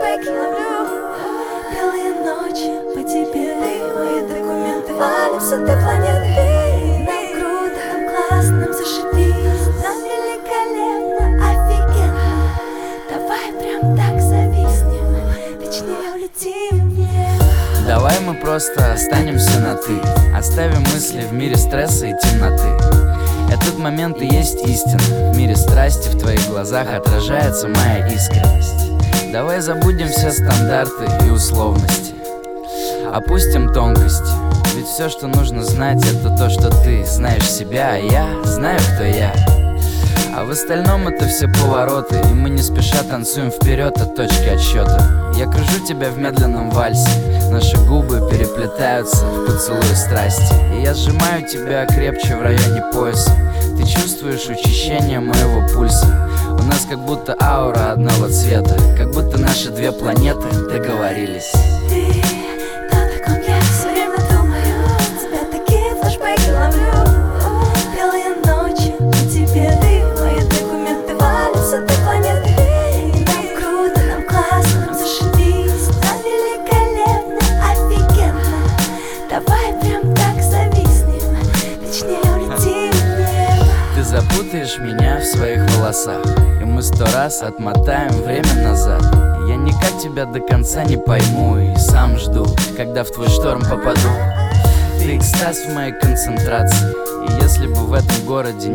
флешбеки ловлю. Белые ночи по тебе, мои документы. Валимся до планеты. Нам круто, нам классно, нам зашибись. Нам великолепно, офигенно. Давай прям так зависнем, точнее улетим в небо. Давай мы просто останемся на «ты», оставим мысли в мире стресса и темноты. Этот момент и есть истина. В мире страсти в твоих глазах отражается моя искренность. Давай забудем все стандарты и условности, опустим тонкости. Ведь все, что нужно знать, это то, что ты знаешь себя, а я знаю, кто я. А в остальном это все повороты, и мы не спеша танцуем вперед от точки отсчета. Я кружу тебя в медленном вальсе, наши губы переплетаются в поцелуе страсти. И я сжимаю тебя крепче в районе пояса. Ты чувствуешь учащение моего пульса. У нас как будто аура одного цвета, как будто наши две планеты договорились. Ты, кто таком я, все время думаю, тебя такие флешбеки ловлю. Белые ночи по тебе, ты, мои документы. Валимся до планеты. И нам круто, нам классно, нам зашибись. Нам великолепно, офигенно. Давай прям так зависнем, точнее улетим в небо. Ты запутаешь меня в своих волосах, и мы 100 раз отмотаем время назад. Я никак тебя до конца не пойму и сам жду, когда в твой шторм попаду. Ты экстаз в моей концентрации, и если бы в этом городе